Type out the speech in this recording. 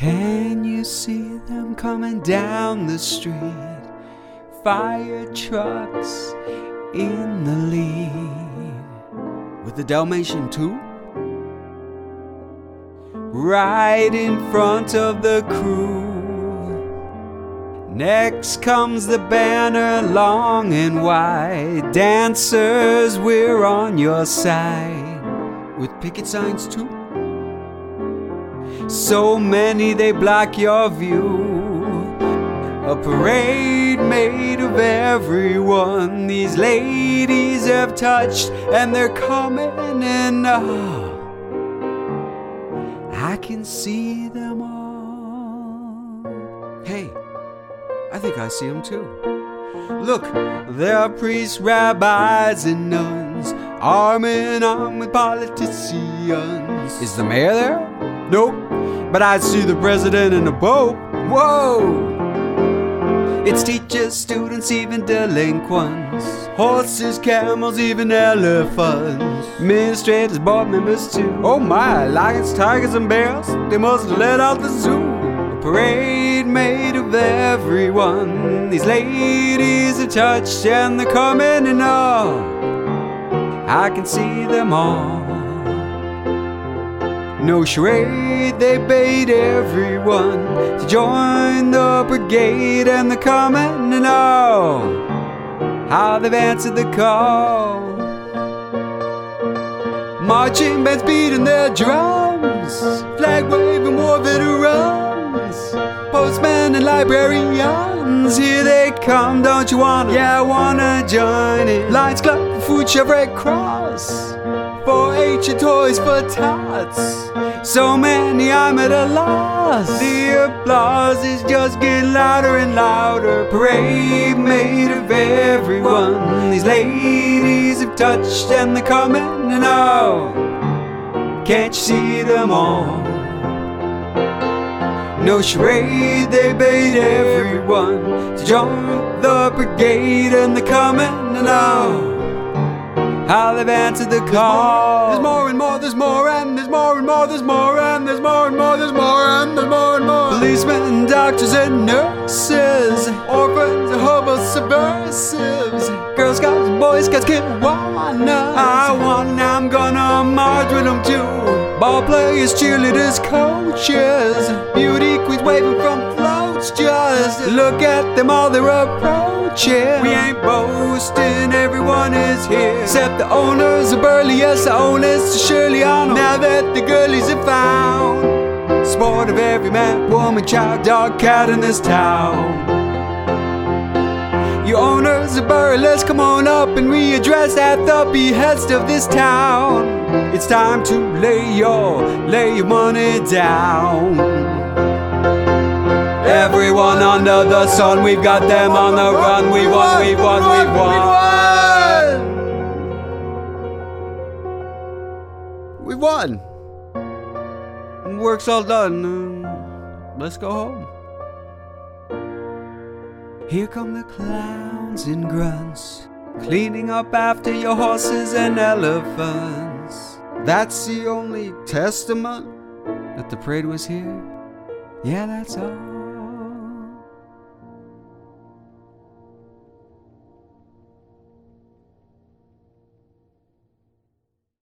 Can you see them coming down the street? Fire trucks in the lead, with the Dalmatian too, right in front of the crew. Next comes the banner, long and wide. Dancers, we're on your side, with picket signs too. So many they block your view. A parade made of everyone these ladies have touched, and they're coming in. I can see them all. Hey, I think I see them too. Look, there are priests, rabbis, and nuns, arm in arm with politicians. Is the mayor there? Nope, but I see the president and the pope. Whoa! It's teachers, students, even delinquents, horses, camels, even elephants, administrators, board members too. Oh my, lions, tigers, and bears, they must let out the zoo. A parade made of everyone these ladies have touched, and they're coming in all. I can see them all. No charade, they bade everyone to join the brigade, and they're coming and all. How they've answered the call. Marching bands beating their drums, flag waving war veterans, postmen and librarians, here they come, don't you wanna? Yeah, I wanna join in. Lions Club, Food Chef, Red Cross, 4-H and Toys for Tots. So many I'm at a loss. The applause is just getting louder and louder. Parade made of everyone these ladies have touched, and they're coming and all. Can't you see them all? No charade, they bade everyone to join the brigade, and they're coming and all. How they've answered the call. There's more and more, there's more, and there's more and more, there's more, and there's more and more, there's more, and there's more and more. Policemen, doctors, and nurses, orphans, hobos, subversives, Girl Scouts, Boy Scouts, Kiwanis. I want, I'm gonna march with them too. Ball players, cheerleaders, coaches, beauty queens waving from floats. Just look at them all, they're approaching. We ain't boasting, everyone is here, except the owners of Burley, yes, the owners to Shirley Arnold. Now that the girlies have found sport of every man, woman, child, dog, cat in this town. You owners of Burley, let's come on up and readdress at the behest of this town. It's time to lay your money down. Everyone under the sun, we've got them on the run. We won, we won, we won. We won. Work's all done. Let's go home. Here come the clowns and grunts, cleaning up after your horses and elephants. That's the only testament that the parade was here. Yeah, that's all.